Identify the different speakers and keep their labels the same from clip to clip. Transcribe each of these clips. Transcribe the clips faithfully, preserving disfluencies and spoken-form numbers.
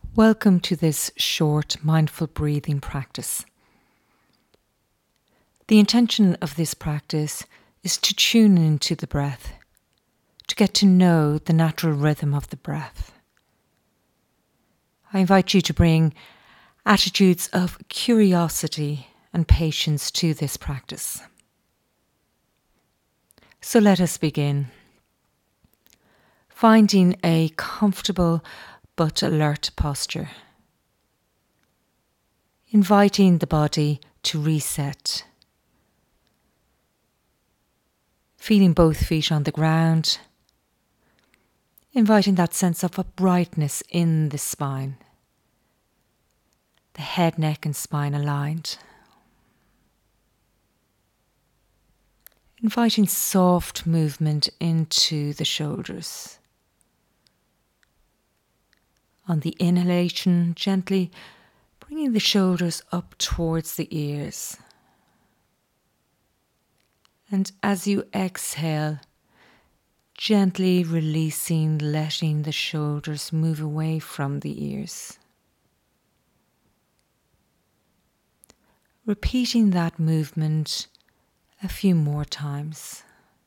Speaker 1: Welcome to this short mindful breathing practice. The intention of this practice is to tune into the breath, to get to know the natural rhythm of the breath. I invite you to bring attitudes of curiosity and patience to this practice. So let us begin. Finding a comfortable but alert posture. Inviting the body to reset. Feeling both feet on the ground. Inviting that sense of uprightness in the spine. The head, neck and spine aligned. Inviting soft movement into the shoulders. On the inhalation, gently bringing the shoulders up towards the ears. And as you exhale, gently releasing, letting the shoulders move away from the ears. Repeating that movement a few more times.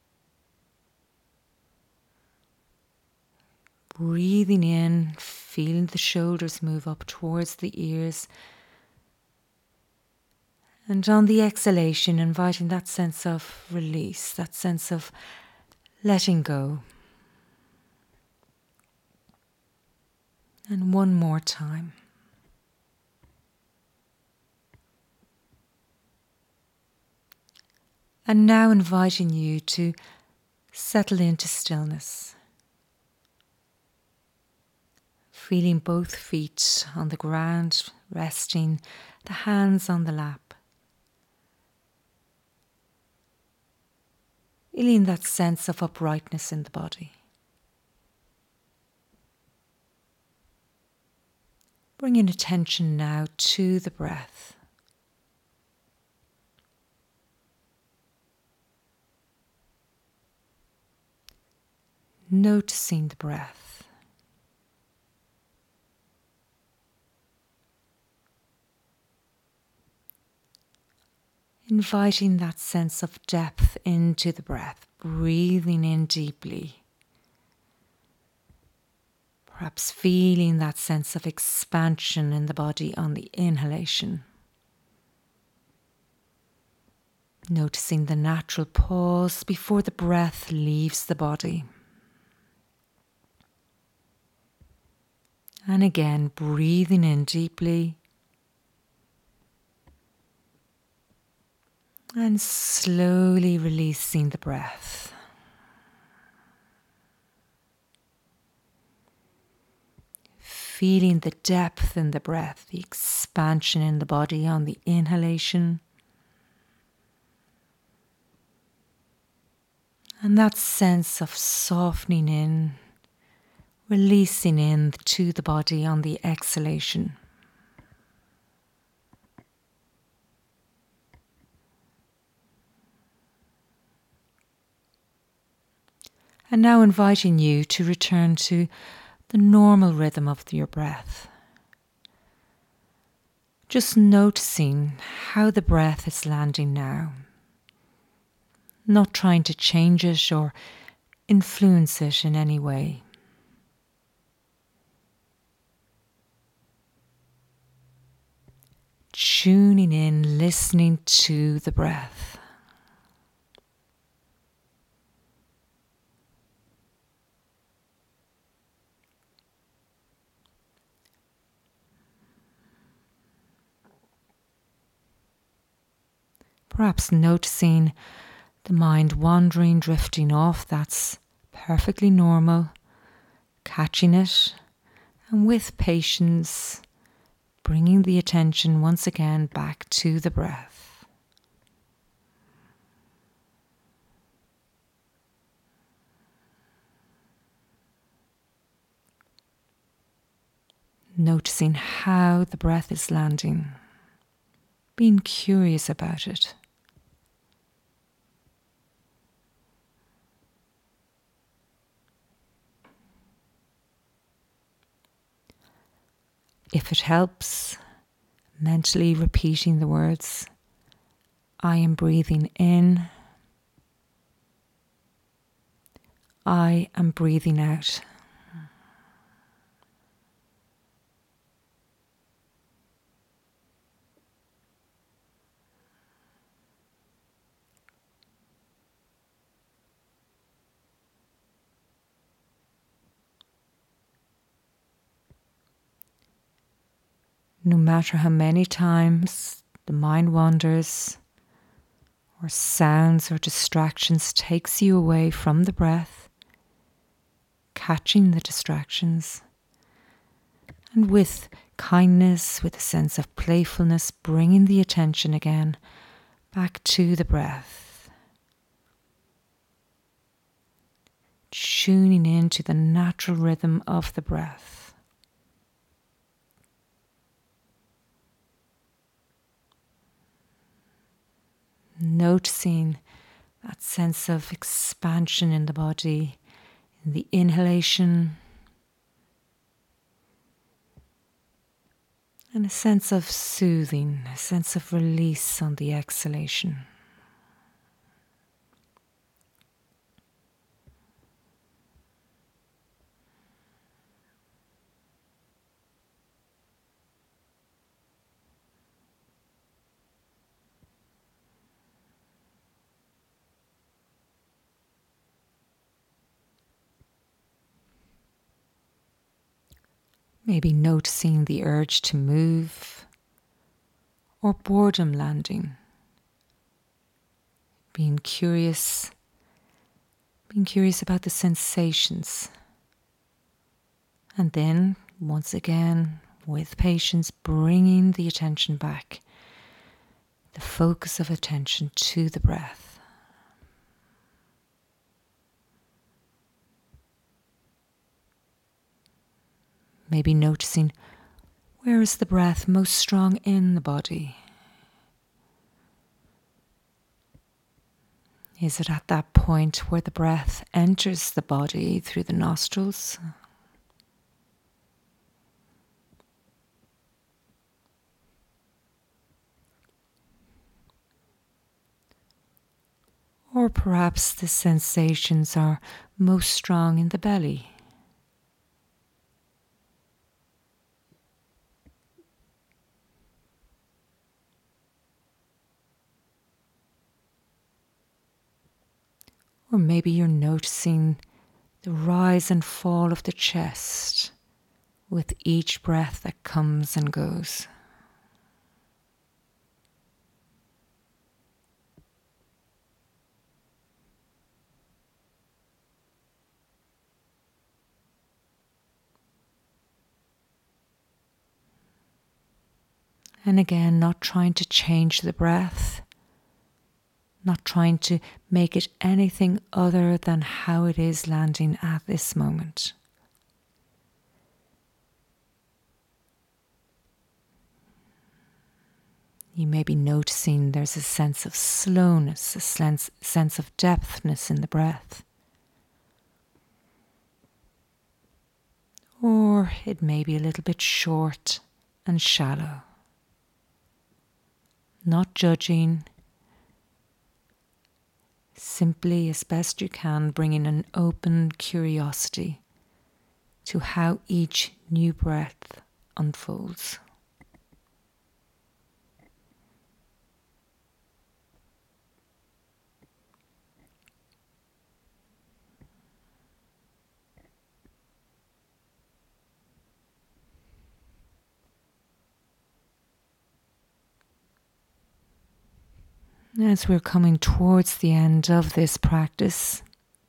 Speaker 1: Breathing in, feeling the shoulders move up towards the ears. And on the exhalation, inviting that sense of release, that sense of letting go. And one more time. And now inviting you to settle into stillness. Feeling both feet on the ground, resting, the hands on the lap. Feeling that sense of uprightness in the body. Bringing attention now to the breath. Noticing the breath. Inviting that sense of depth into the breath, breathing in deeply. Perhaps feeling that sense of expansion in the body on the inhalation. Noticing the natural pause before the breath leaves the body. And again, breathing in deeply. And slowly releasing the breath. Feeling the depth in the breath, the expansion in the body on the inhalation. And that sense of softening in, releasing in to the body on the exhalation. And now inviting you to return to the normal rhythm of your breath. Just noticing how the breath is landing now. Not trying to change it or influence it in any way. Tuning in, listening to the breath. Perhaps noticing the mind wandering, drifting off. That's perfectly normal. Catching it, and with patience, bringing the attention once again back to the breath. Noticing how the breath is landing. Being curious about it. If it helps, mentally repeating the words, I am breathing in, I am breathing out. No matter how many times the mind wanders, or sounds or distractions takes you away from the breath, catching the distractions, and with kindness, with a sense of playfulness, bringing the attention again back to the breath, tuning into the natural rhythm of the breath. Noticing that sense of expansion in the body, in the inhalation, and a sense of soothing, a sense of release on the exhalation. Maybe noticing the urge to move or boredom landing. Being curious, being curious about the sensations. And then, once again, with patience, bringing the attention back, the focus of attention to the breath. Maybe noticing, where is the breath most strong in the body? Is it at that point where the breath enters the body through the nostrils? Or perhaps the sensations are most strong in the belly? Or maybe you're noticing the rise and fall of the chest with each breath that comes and goes. And again, not trying to change the breath, not trying to make it anything other than how it is landing at this moment. You may be noticing there's a sense of slowness, a sense, sense of depthness in the breath. Or it may be a little bit short and shallow. Not judging, simply as best you can bringing an open curiosity to how each new breath unfolds. As we're coming towards the end of this practice,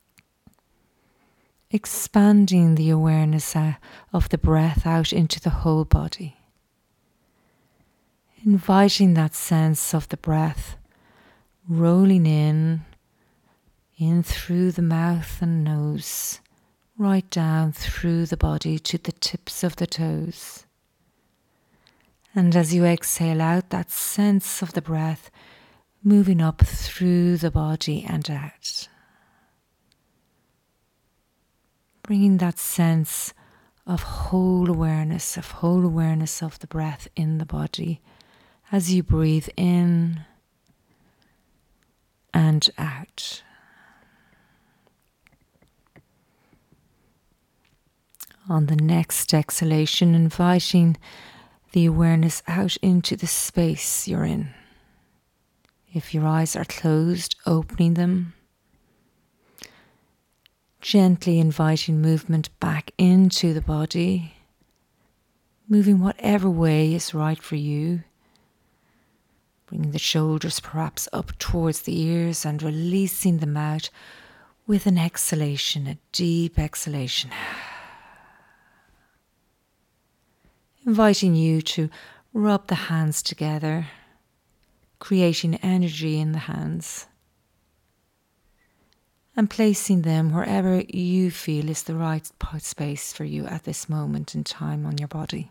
Speaker 1: expanding the awareness uh, of the breath out into the whole body. Inviting that sense of the breath rolling in, in through the mouth and nose, right down through the body to the tips of the toes. And as you exhale out, that sense of the breath moving up through the body and out. Bringing that sense of whole awareness, of whole awareness of the breath in the body as you breathe in and out. On the next exhalation, inviting the awareness out into the space you're in. If your eyes are closed, opening them. Gently inviting movement back into the body, moving whatever way is right for you. Bringing the shoulders perhaps up towards the ears and releasing them out with an exhalation, a deep exhalation. Inviting you to rub the hands together, creating energy in the hands, and placing them wherever you feel is the right space for you at this moment in time on your body.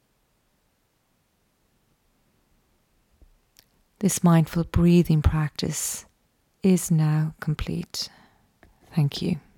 Speaker 1: This mindful breathing practice is now complete. Thank you.